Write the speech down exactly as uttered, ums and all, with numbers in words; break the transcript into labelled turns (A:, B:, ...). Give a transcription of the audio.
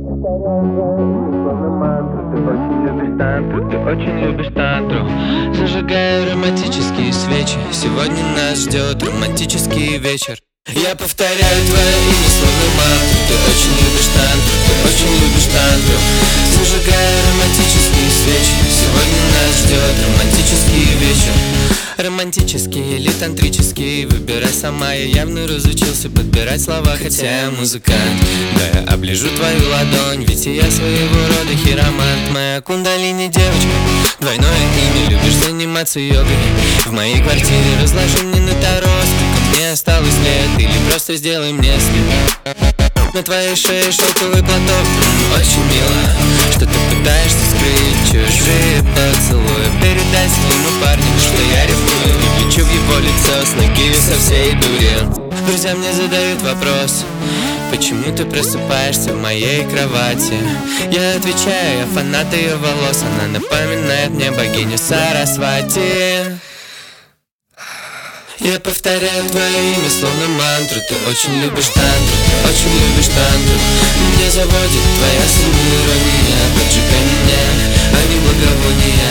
A: Ты очень любишь тантру, ты очень любишь тантру. Зажигаю романтические свечи. Сегодня нас ждет романтический вечер. Я повторяю твое имя словно мантру. Ты очень любишь тантру, ты очень любишь тантру. Зажигаю романтические свечи. Сегодня нас ждет романтический вечер. Романтический или тантрический, выбирай сама. Я явно разучился подбирать слова, хотя я музыкант. Да, я оближу твою ладонь, ведь я своего рода хиромант. Моя кундалини девочка, двойное имя. Любишь заниматься йогой? В моей квартире разложи мне на таро, сколько мне осталось лет, или просто сделай мне след. На твоей шее шелковый платок. Очень мило, что ты пытаешься скрыть чужие поцелуи. Передай своему парню, что я ревную, и влечу в его лицо с ноги со всей дури. Друзья мне задают вопрос: почему ты просыпаешься в моей кровати? Я отвечаю, я фанат ее волос. Она напоминает мне богиню Сарасвати. Я повторяю твое имя словно мантру. Ты очень любишь тантру, ты очень любишь тантру. Меня заводит твоя самоирония. Поджигай меня, а не благовония.